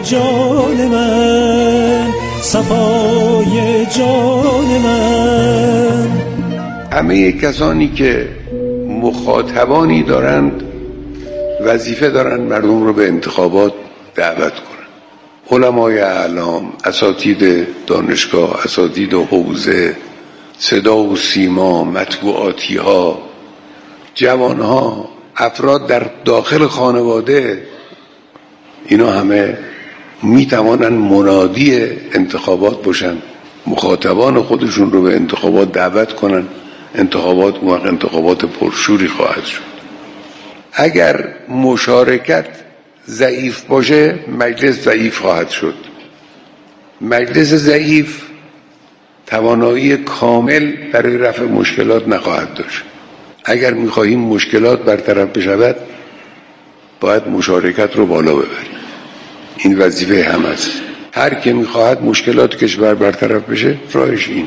جان من، صفای جان من. همه کسانی که مخاطبانی دارند وظیفه دارند مردم رو به انتخابات دعوت کنند. علمای اعلام، اساتید دانشگاه، اساتید حوزه، صدا و سیما، مطبوعاتی ها، جوان ها، افراد در داخل خانواده، اینا همه می توانند منادی انتخابات باشند، مخاطبان خودشون رو به انتخابات دعوت کنند. انتخابات پرشوری خواهد شد. اگر مشارکت ضعیف باشه مجلس ضعیف خواهد شد. مجلس ضعیف توانایی کامل برای رفع مشکلات نخواهد داشت. اگر می‌خواهیم مشکلات برطرف بشود باید مشارکت رو بالا ببریم. این وظیفه هم است. هر که می‌خواهد مشکلات کشور برطرف بشه راهش اینه.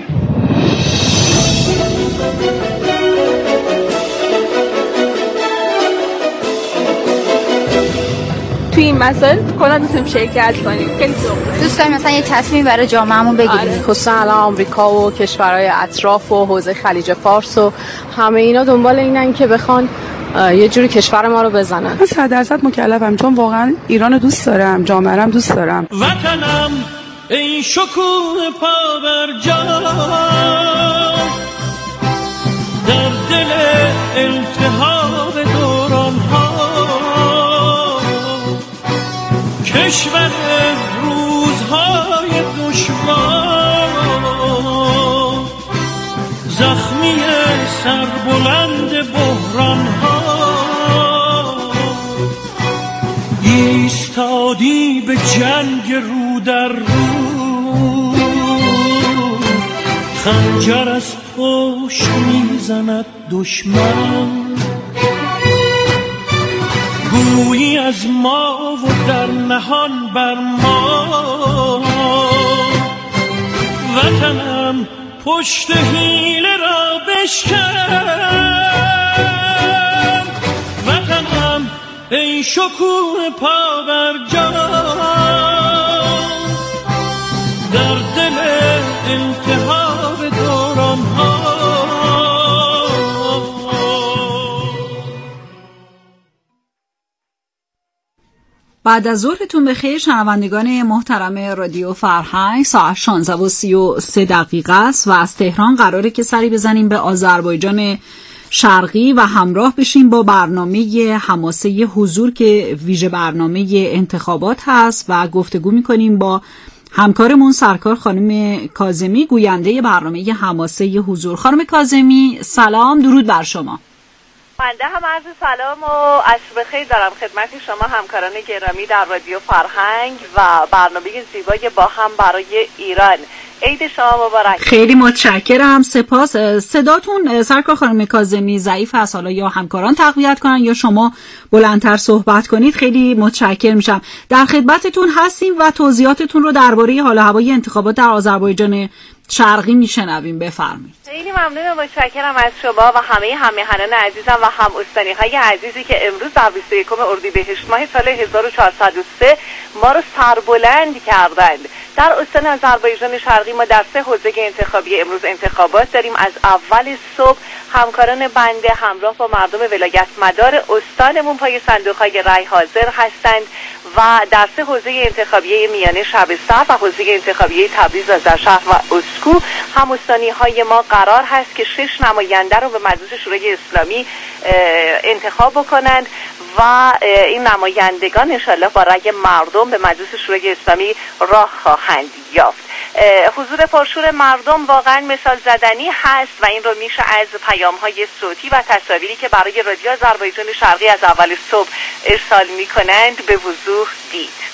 توی این مسائل کلا دوستم شرکت کنیم. خیلی دوست داریم مثلا یه تصمیم برای جامعهمون بگیریم. خصوصا الان آمریکا و کشورهای اطراف و حوزه خلیج فارس و همه اینا دنبال اینن که بخوان یه جوری کشور ما رو بزنن. من 100% مکلفم چون واقعا ایران رو دوست دارم، جامعه رو دوست دارم. وطنم ای شکوه پا بر جا، در دل التهاب دوران‌ها، کشور روزهای دشوار، زخمی سربلند بحران‌ها، ایستادی به جنگ رو در رو، خنجر از پشت میزند دشمن، گویی از ما و در نهان بر ما، وطنم پشت حیله را بشکن، وطنم ای شکوه پا بر جا، در دل التهاب دوران‌ها. بعد از ظهرتون بخیر شنوندگان محترم رادیو فرهنگ. ساعت 16:33 است و از تهران قراره که سری بزنیم به آذربایجان شرقی و همراه بشیم با برنامه حماسه حضور که ویژه برنامه انتخابات هست و گفتگو میکنیم با همکارمون سرکار خانم کاظمی، گوینده برنامه حماسه حضور. خانم کاظمی سلام، درود بر شما. بنده هم عرض سلام و عصر بخیر دارم خدمت شما همکاران گرامی در رادیو فرهنگ و برنامه زیبای با هم برای ایران. عید شما مبارک. خیلی متشکرم، سپاس. صداتون سرکار خانم کاظمی ضعیف است، حالا یا همکاران تقویت کنن یا شما بلندتر صحبت کنید خیلی متشکر میشم. در خدمتتون هستیم و توضیحاتتون رو درباره حال و هوای انتخابات در آذربایجان شرقی میشنویم. بفرمایید. خیلی ممنونم، متشکرم از شما و همه هم‌میهنان عزیزم و هم استانی‌های عزیزی که امروز در 21 اردیبهشت ماه سال 1403 ما رو سربلند کردند. در استان آذربایجان شرقی ما در 3 حوزه انتخابی امروز انتخابات داریم. از اول صبح همکاران بنده همراه با مردم ولایت مدار استانمون پای صندوق‌های رای حاضر هستند و در 3 حوزه انتخابی میانه شب صف و حوزه انتخابی تبریز آذرشهر و اسکو هم استانی‌های ما قرار هست که 6 نماینده رو به مجلس شورای اسلامی انتخاب بکنند و این نمایندگان انشالله با رأی مردم به مجلس شورای اسلامی راه خواهند یافت. حضور پرشور مردم واقعا مثال زدنی هست و این رو میشه از پیام‌های صوتی و تصاویری که برای رادیو آذربایجان شرقی از اول صبح ارسال می‌کنند به وضوح دید.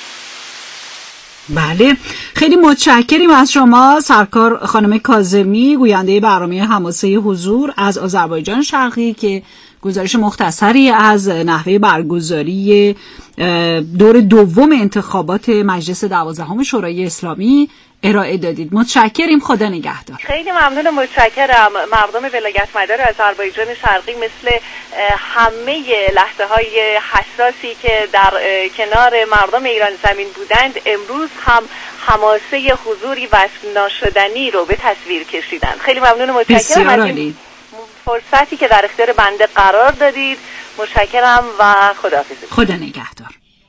بله، خیلی متشکریم از شما سرکار خانم کاظمی، گوینده برنامه حماسه حضور از آذربایجان شرقی که گزارش مختصری از نحوه برگزاری دور دوم انتخابات مجلس 12 شورای اسلامی ارائه دادید. متشکریم، خدا نگهدار. خیلی ممنون، متشکرم. مردم ولایت مدار آذربایجان شرقی مثل همه لحظه‌های حساسی که در کنار مردم ایران زمین بودند، امروز هم حماسه حضوری وصف ناشدنی رو به تصویر کشیدند. خیلی ممنون، متشکرم از این فرصتی که در اختیار بنده قرار دادید. متشکرم و خداحافظ. خدا نگهدار.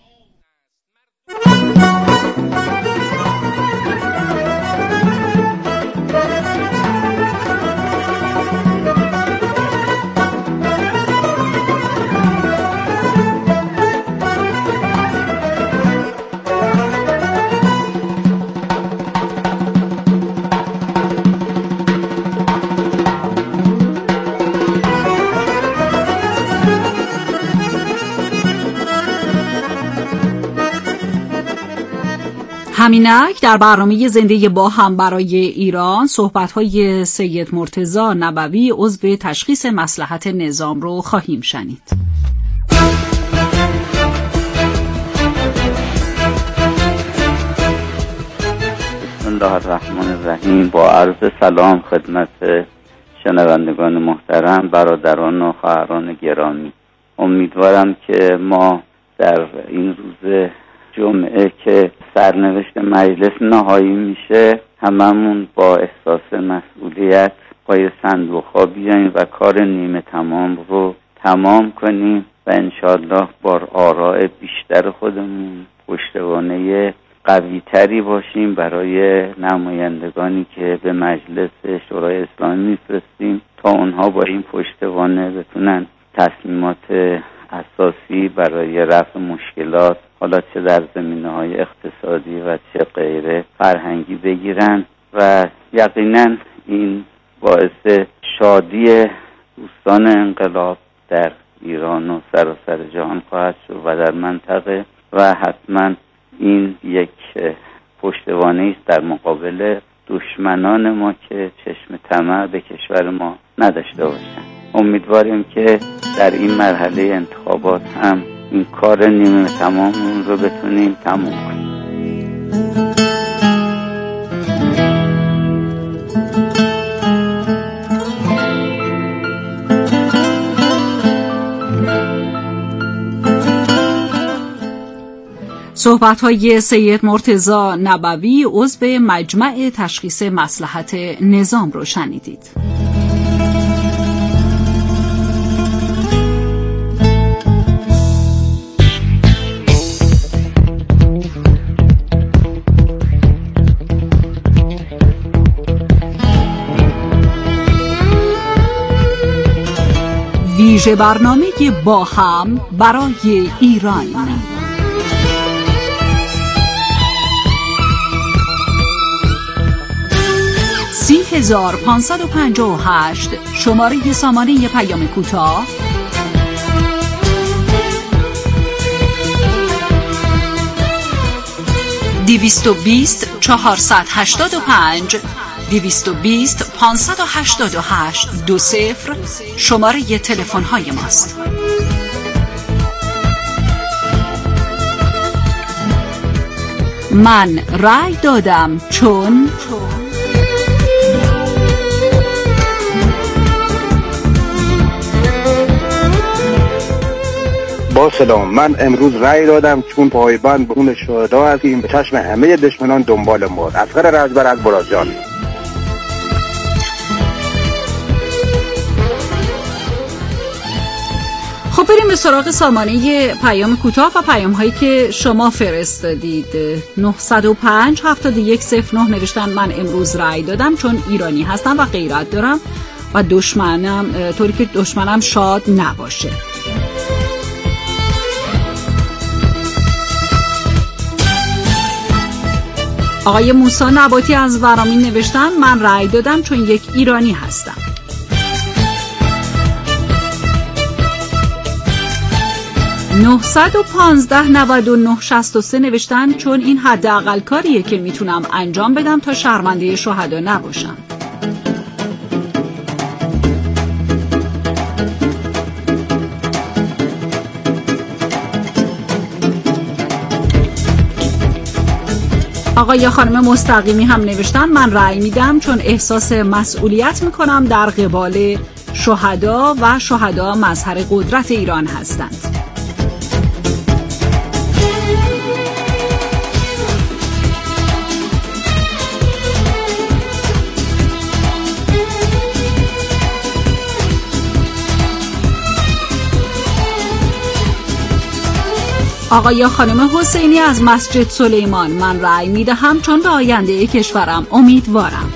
همینک در برنامه زنده با هم برای ایران صحبت‌های سید مرتضی نبوی عضو تشخیص مصلحت نظام رو خواهیم شنید. بسم الله الرحمن الرحیم. با عرض سلام خدمت شنوندگان محترم، برادران و خواهران گرامی. امیدوارم که ما در این روز جمعه که سرنوشت مجلس نهایی میشه هممون با احساس مسئولیت پای صندوق‌ها بیاییم و کار نیمه تمام رو تمام کنیم و انشالله با آراء بیشتر خودمون پشتوانه قوی‌تری باشیم برای نمایندگانی که به مجلس شورای اسلامی میفرستیم تا اونها با این پشتوانه بتونن تصمیمات اساسی برای رفع مشکلات، حالا چه در زمینه‌های اقتصادی و چه غیره، فرهنگی بگیرن و یقینا این باعث شادی دوستان انقلاب در ایران و سراسر جهان خواهد شد و در منطقه و حتما این یک پشتوانه است در مقابل دشمنان ما که چشم طمع به کشور ما نداشته باشند. امیدواریم که در این مرحله انتخابات هم این کار نیمه تمام رو بتونیم تموم کنیم. صحبت‌های سید مرتضی نبوی عضو مجمع تشخیص مصلحت نظام رو شنیدید. ویژه برنامه با هم برای ایران. 30,558 شماره سامانه پیام کوتاه 220 485 220 588 20 شماره تلفن های ماست. من رأی دادم چون با سلام، من امروز رأی دادم چون پایبند به اون شهدا هستیم، به چشم همه دشمنان دنبال ما. اصغر رجبر از برازجان. خب بریم به سراغ سامانه پیام کوتاه و پیام هایی که شما فرستادید. 905 7109 نوشتن من امروز رأی دادم چون ایرانی هستم و غیرت دارم و دشمنم طوری که دشمنم شاد نباشه. آقای موسی نباتی از ورامین نوشتن من رأی دادم چون یک ایرانی هستم. 915 99 63 نوشتن چون این حداقل کاریه که میتونم انجام بدم تا شرمنده شهدا نباشم. آقا یا خانم مستقیمی هم نوشتن من رأی میدم چون احساس مسئولیت میکنم در قبال شهدا و شهدا مظهر قدرت ایران هستند. آقا یا خانم حسینی از مسجد سلیمان من رأی میدهم چون به آینده کشورم امیدوارم.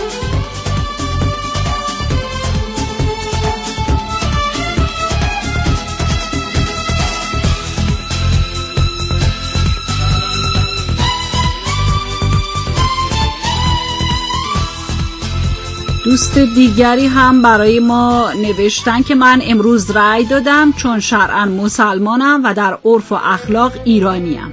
دوست دیگری هم برای ما نوشتن که من امروز رأی دادم چون شرعاً مسلمانم و در عرف و اخلاق ایرانیم.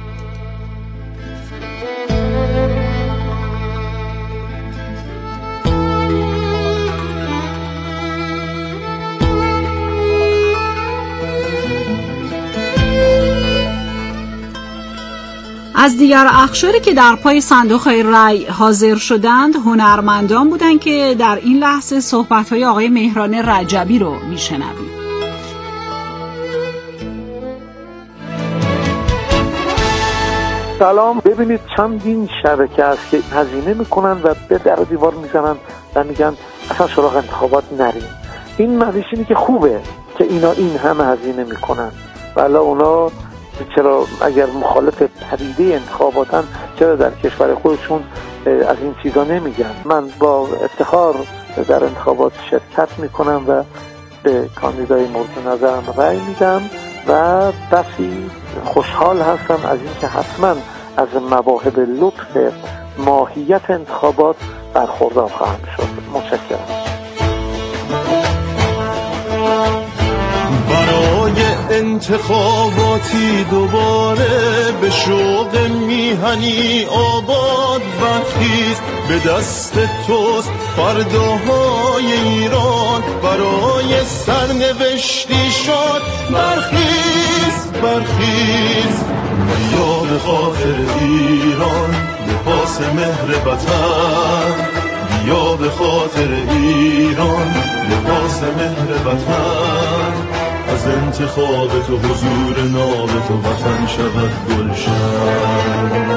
از دیگر اخشاری که در پای صندوق رأی حاضر شدند هنرمندان بودند که در این لحظه صحبت‌های آقای مهران رجبی رو میشنویم. سلام. ببینید چندین شبکه است که هزینه میکنن و به در و دیوار میزنن و میگن اصلا سراغ انتخابات نریم. این معنیش اینه که خوبه که اینا این همه هزینه میکنن ولی اونا چرا اگر مخالف پدیده انتخاباتن چرا در کشور خودشون از این چیزا نمیگن؟ من با افتخار در انتخابات شرکت میکنم و به کاندیدای مورد نظرم رأی میدم و بسی خوشحال هستم از اینکه حتما از مواهب لطف ماهیت انتخابات برخوردار خواهم شد. متشکرم. انتخاباتی دوباره به شوق میهنی آباد برخیز، به دست توست فرداهای ایران، برای سرنوشتی شاد برخیز برخیز. یا به خاطر ایران به پاس مهر وطن، یا به خاطر ایران به پاس مهر وطن، از انتخاب تو حضور ناب تو وطن شود گلشن.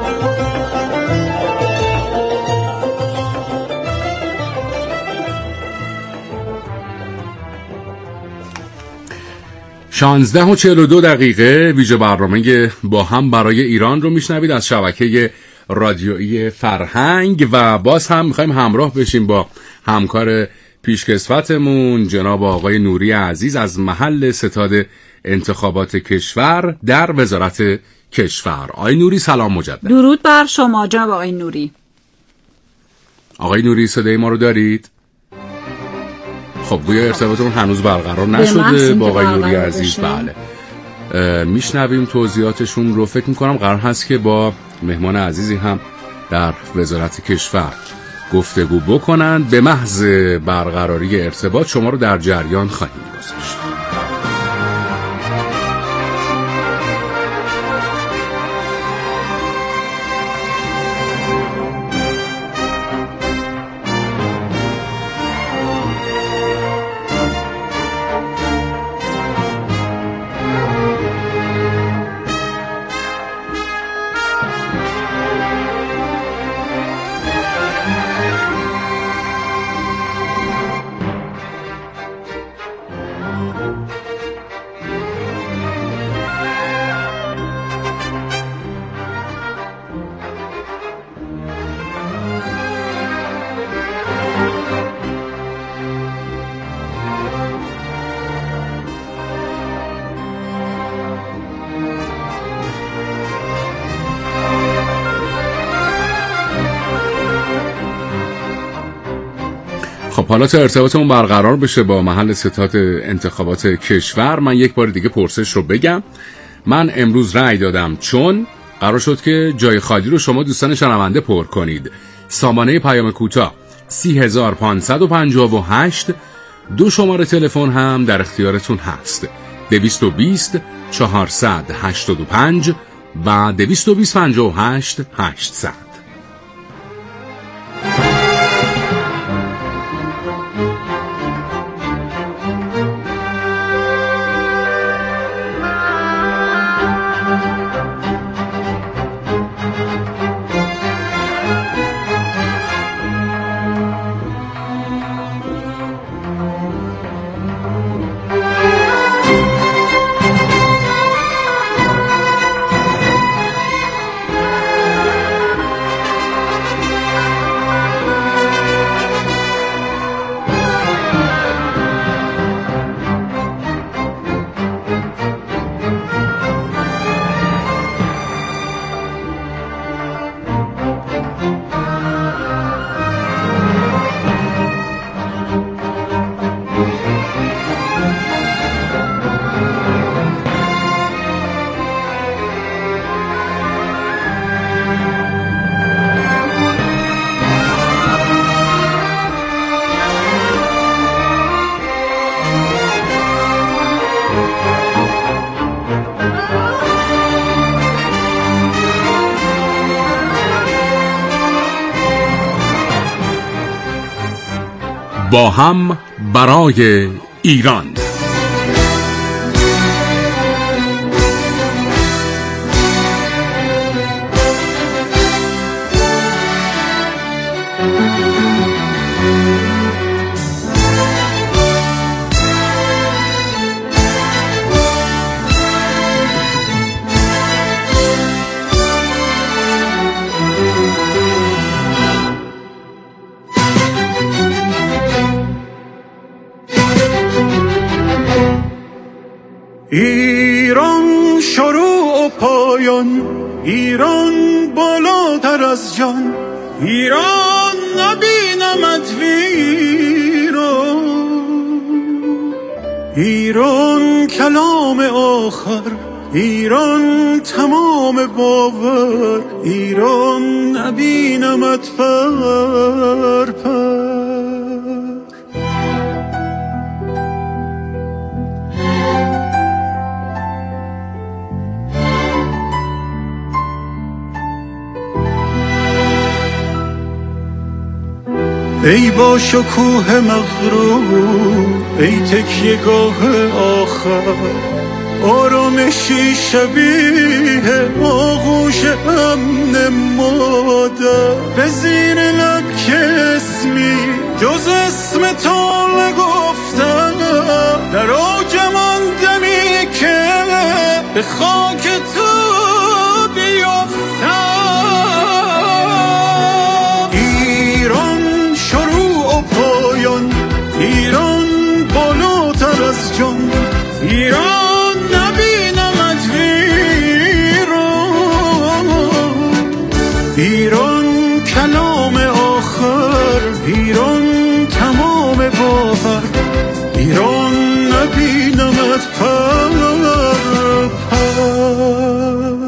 16:42 ویژه برنامه با هم برای ایران رو میشنوید از شبکه رادیویی فرهنگ و باز هم میخوایم همراه بشیم با همکار پیشکسوتمون جناب آقای نوری عزیز از محل ستاد انتخابات کشور در وزارت کشور. آقای نوری سلام مجدد. درود بر شما جناب آقای نوری. آقای نوری صدای ما رو دارید؟ خب گویا ارتباطمون هنوز برقرار نشده با آقای نوری عزیز. بله میشنویم توضیحاتشون رو. فکر میکنم قرار هست که با مهمان عزیزی هم در وزارت کشور گفتگو بکنند. به محض برقراری ارتباط شما رو در جریان خواهیم گذاشت. حالا تا ارتباطمون برقرار بشه با محل ستاد انتخابات کشور من یک بار دیگه پرسش رو بگم. من امروز رأی دادم چون قرار شد که جای خالی رو شما دوستان شنونده پر کنید. سامانه پیام کوتاه 30558. دو شماره تلفن هم در اختیارتون هست 220 485 و 228 800. با هم برای ایران. ایران شروع و پایان، ایران بالاتر از جان، ایران نبینمت ویران، ایران کلام آخر، ایران تمام باور، ایران نبینمت پر پر. ای با شکوه مغرور، ای تکیه‌گاه آخر، آرامشی شبیه آغوش امن مادر، به زیر لب که اسمی جز اسم تو نگفتم، در اوج من دمی که به خاک تو بیفتم. ایران بالاتر از جان، ایران نبینمت ویران، ایران کلام آخر، ایران تمام باور، ایران نبینمت پر پر.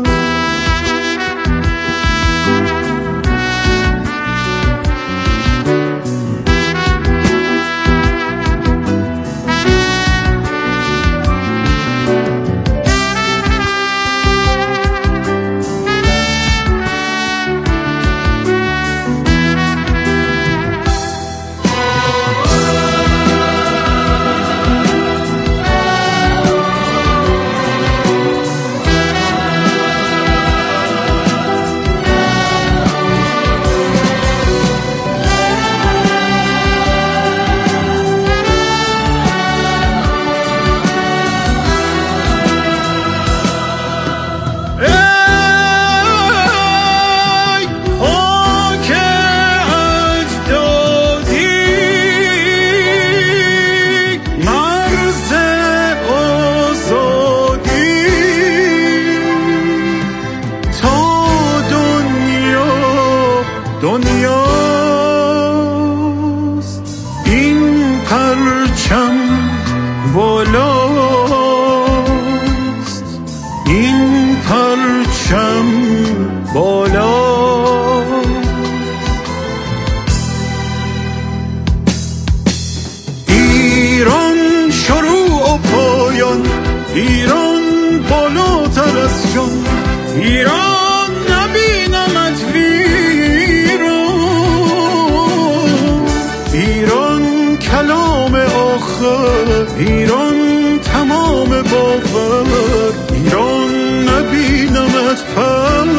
دنیاست این پرچم بالاست، این پرچم بالاست. ایران شروع و پایان، ایران بالاتر از جان، ایران نبینمت ایران کلام آخر، ایران تمام باور، ایران نبینمت پر.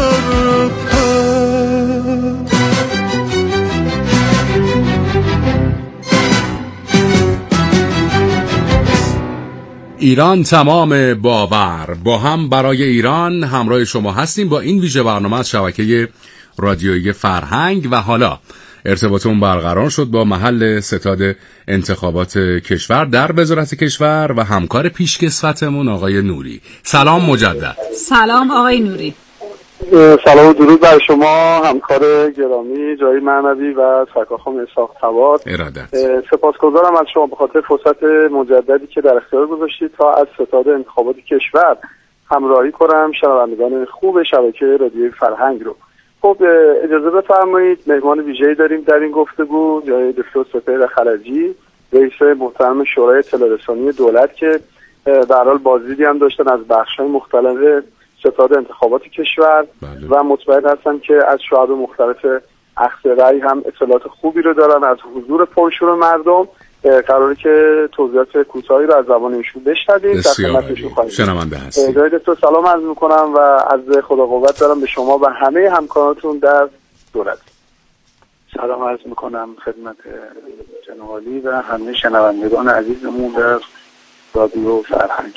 ایران تمام باور، با هم برای ایران همراه شما هستیم با این ویژه برنامه از شبکه رادیویی فرهنگ. و حالا ارتباطمون برقرار شد با محل ستاد انتخابات کشور در وزارت کشور و همکار پیشکسوتمون آقای نوری. سلام مجدد. سلام آقای نوری. سلام و درود بر شما همکار گرامی جایی معنوی و سرکارخانه اسحاق توار. سپاسگزارم از شما به خاطر فرصت مجددی که در اختیار گذاشتید تا از ستاد انتخابات کشور همراهی کنم شنوندگان خوب شبکه رادیویی فرهنگ رو. خب اجازه بفرمایید مهمان ویژه‌ای داریم در این گفتگو، جای دکتر سپهر خلجی، رئیس محترم شورای اطلاع رسانی دولت که به هر حال بازدیدی هم داشتن از بخش‌های مختلف ستاد انتخابات کشور و مطمئن هستم که از شعب مختلف اخذ رأی هم اطلاعات خوبی رو دارن از حضور پرشور مردم. قراره که توضیحات کوتاهی رو از زبان ایشون بشنویم. شنونده هستیم. دکتر سلام عرض می‌کنم و از خدا قوت دارم به شما و همه همکاراتون در دولت. سلام عرض می‌کنم خدمت جناب عالی و همه شنوندگان عزیزمون در رادیو فرهنگ.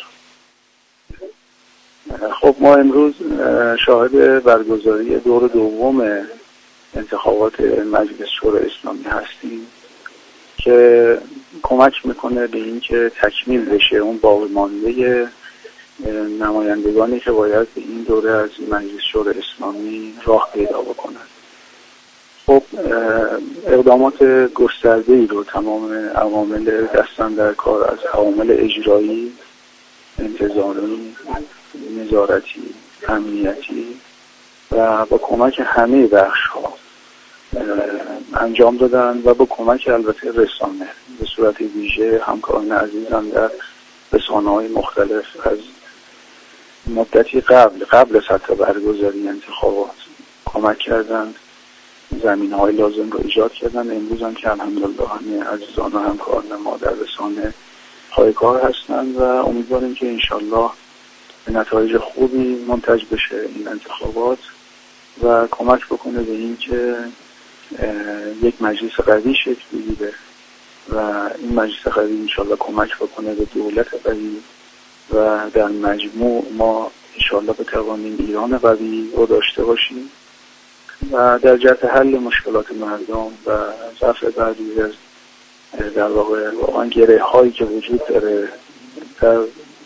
خب ما امروز شاهد برگزاری دور دوم انتخابات مجلس شورای اسلامی هستیم که کمک میکنه به این که تکمیل بشه اون باقی مانده نمایندگانی که باید به این دوره از مجلس شورای اسلامی راه پیدا بکنند. خب اقدامات گسترده‌ای رو تمام عوامل دستن در کار از عوامل اجرایی، انتظامی، نظارتی، امنیتی و با کمک همه بخش‌ها انجام دادن و با کمک البته رسانه به صورت ویژه همکاران عزیزم در رسانه‌های مختلف از مدتی قبل سطح برگزاری انتخابات کمک کردند، زمینه‌های لازم رو ایجاد کردن. امروز هم که الحمدلله همه عزیزان و همکاران ما در رسانه پای کار هستند و امیدواریم که انشالله به نتایج خوبی منتج بشه این انتخابات و کمک بکنه به این که یک مجلس قوی شکل بگیره و این مجلس قوی انشالله کمک بکنه به دولت قوی و در مجموع ما انشالله بتوانیم ایران قوی رو داشته باشیم و در جهت حل مشکلات مردم و رفع بعضی از در واقع گره هایی که وجود داره در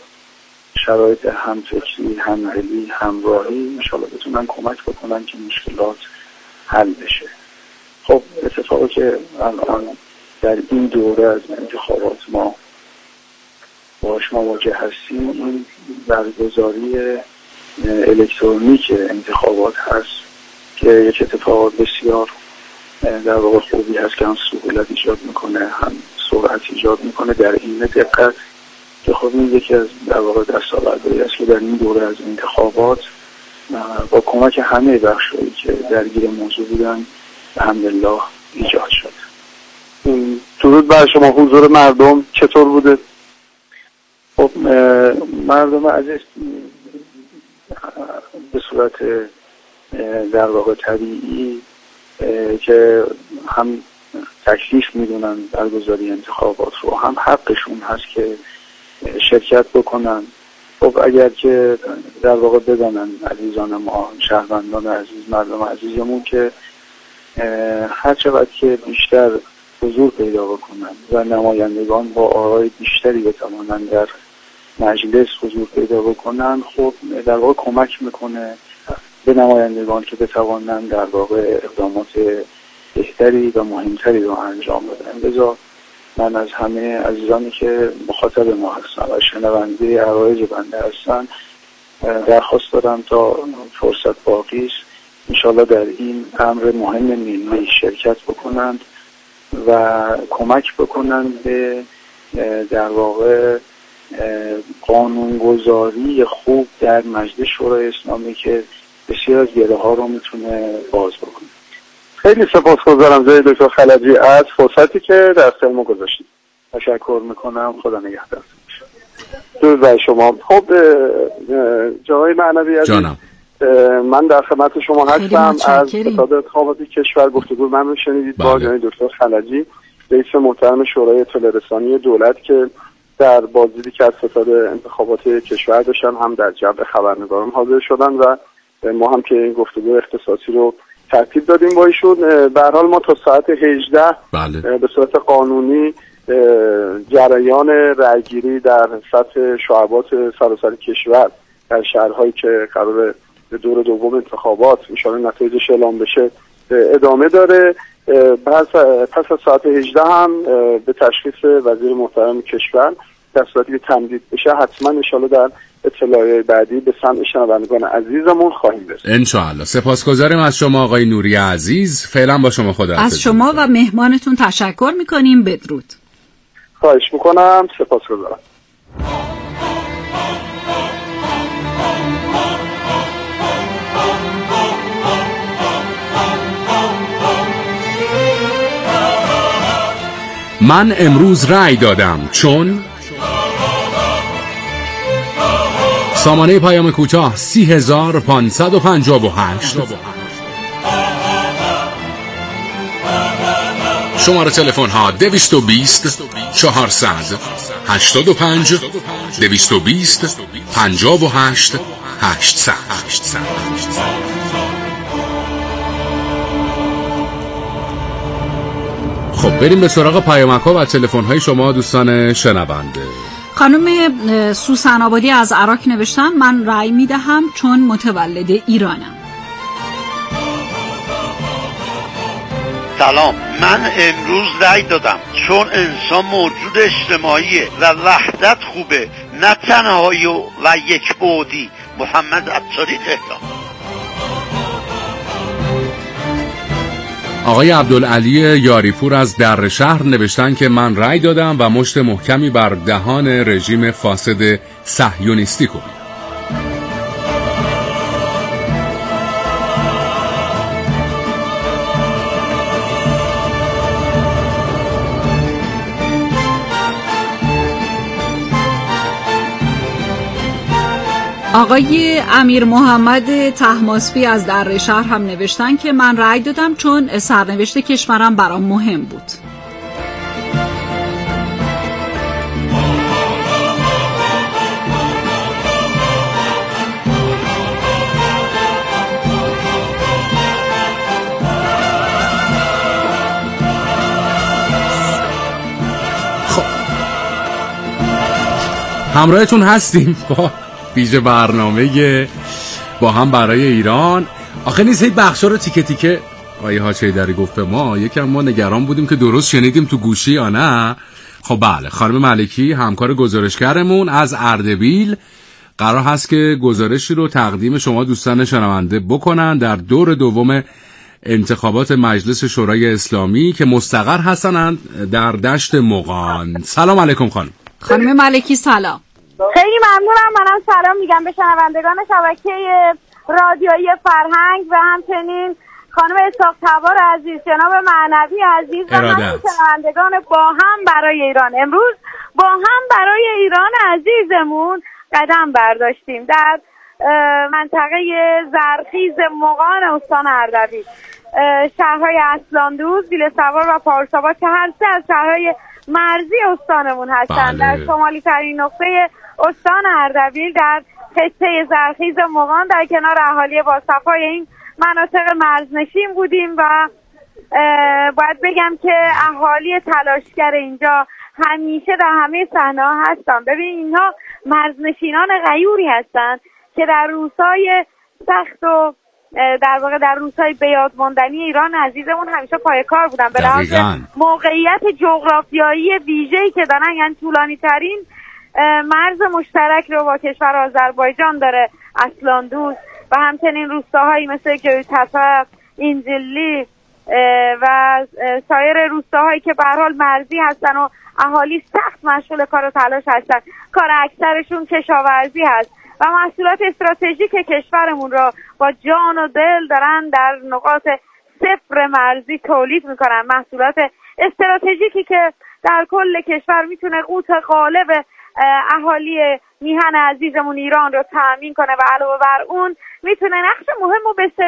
شرایط همفکری، همدلی، همراهی انشالله بتونن کمک بکنن که مشکلات حل بشه. خب اتفاقی که الان در این دوره از انتخابات ما باهاش مواجه هستیم این برگزاری الکترونیک انتخابات هست که یک اتفاق بسیار در واقع خوبی هست که هم سهولت ایجاد میکنه هم سرعت ایجاد میکنه در این دقت که خب این یکی از در واقع دستاوردهایی است که در این دوره از انتخابات با کمک همه بخش‌هایی که درگیر موضوع بودن الحمدلله ایجاد شد. درود بر شما. حضور مردم چطور بوده؟ خب مردم عزیز به صورت در واقع طبیعی که هم تکلیف میدونن برگزاری انتخابات رو هم حقشون هست که شرکت بکنن. خب اگر که در واقع بدانن عزیزان ما شهروندان عزیز مردم عزیزمون که هر چقدر که بیشتر حضور پیدا بکنن و نمایندگان با آرای بیشتری بتوانن در مجلس حضور پیدا بکنن خب در واقع کمک میکنه به نمایندگان که بتوانن در واقع اقدامات بهتری و مهمتری رو انجام بدن. لذا من از همه عزیزانی که مخاطب ما هستن و شنونده عرایض بنده هستن درخواست دارم تا فرصت باقی است انشالله در این امر مهم ملی شرکت بکنند و کمک بکنند به در واقع قانونگذاری خوب در مجلس شورای اسلامی که بسیار از گره ها رو میتونه باز بکنه. خیلی سپاسگزارم جای دکتر خلجی از فرصتی که در اختیار ما گذاشتید. تشکر میکنم. خدا نگهدار. درود بر شما. خب جای معنوی عزیز، من در خدمت شما هستم. از ستاد انتخابات کشور گفتگو من رو شنیدید با جناب دکتر خلجی، رئیس محترم شورای اطلاع رسانی دولت، که در بازدیدی که از ستاد انتخابات کشور داشتن هم در جمع خبرنگاران حاضر شدن و ما هم که این گفتگو اختصاصی رو ترتیب دادیم با ایشون. به هر حال ما تا ساعت 18 به صورت قانونی جریان رأیگیری در سطح شعبات سراسر کشور در شهرهایی که قرار به دور دوم انتخابات ان نتایجش اعلام بشه ادامه داره. پس از ساعت 18 هم به تشخیص وزیر محترم کشور در صورتی که تمدید بشه حتما ان در اطلاعات بعدی به سمع شنوندگان عزیزمون خواهیم رسید ان شاء الله. سپاسگزاریم از شما آقای نوری عزیز. فعلا با شما خدا از شما و مهمانتون تشکر میکنیم. بدرود. خواهش میکنم. سپاسگزارم. من امروز رأی دادم چون سامانه پیام کوتاه 30558 شماره تلفن ها 220 400 85 220 58 800. خب بریم به سراغ پیامک‌ها و تلفن‌های شما دوستان شنونده. خانم سوسن آبادی از عراق نوشتن من رأی میدهم چون متولد ایرانم. سلام، من امروز رأی دادم چون انسان موجود اجتماعیه و وحدت خوبه، نه تنهایی و یک بعدی. محمد عطاری، تهران. آقای عبدالعلی یاریپور از در شهر نوشتن که من رأی دادم و مشت محکمی بر دهان رژیم فاسد صهیونیستی کوبیدم. آقای امیر محمد طهماسبی از در شهر هم نوشتن که من رأی دادم چون سرنوشت کشورم برام مهم بود. خب همراهتون هستیم با ویژه برنامه با هم برای ایران. آخه نیست هی بخشا رو تیکه تیکه آیه ها چه داری گفت ما یکم ما نگران بودیم که درست شنیدیم تو گوشی یا نه. خب بله، خانم ملکی همکار گزارشگرمون از اردبیل قرار هست که گزارشی رو تقدیم شما دوستان شنونده بکنن در دور دوم انتخابات مجلس شورای اسلامی که مستقر هستن در دشت مغان. سلام علیکم خانم ملکی. سلام. خیلی ممنونم. منم سلام میگم به شنوندگان شبکه رادیویی فرهنگ و همچنین خانم اسحاق تبار عزیز، جناب معنوی عزیز و همین شنوندگان با هم برای ایران. امروز با هم برای ایران عزیزمون قدم برداشتیم در منطقه زرخیز مغان استان اردبیل. شهرهای اصلاندوز، بیلسوار و پارساباد که هر سه از شهرهای مرزی استانمون هستند. در شمالی ترین نقطه استان اردبیل در خطه زرخیز مغان در کنار اهالی باصفای این مناطق مرزنشین بودیم و باید بگم که اهالی تلاشگر اینجا همیشه در همه صحنه‌ها هستن. ببین اینها مرزنشینان غیوری هستند که در روزهای سخت و در واقع در روزهای بیاد ماندنی ایران عزیزمون همیشه پای کار بودن به لحاظ موقعیت جغرافیایی ویژه‌ای که دارن، یعنی طولانی ترین مرز مشترک رو با کشور آذربایجان داره اصلاندوز و همچنین روستاهایی مثل گویتپه، اینجلی و سایر روستاهایی که به هر حال مرزی هستن و اهالی سخت مشغول کار و تلاش هستن. کار اکثرشون کشاورزی هست و محصولات استراتژیک کشورمون را با جان و دل دارن در نقاط صفر مرزی تولید میکنن. محصولات استراتژیکی که در کل کشور میتونه قوت غالب اهالی میهن عزیزمون ایران رو تأمین کنه و علاوه بر اون میتونه نقش مهم و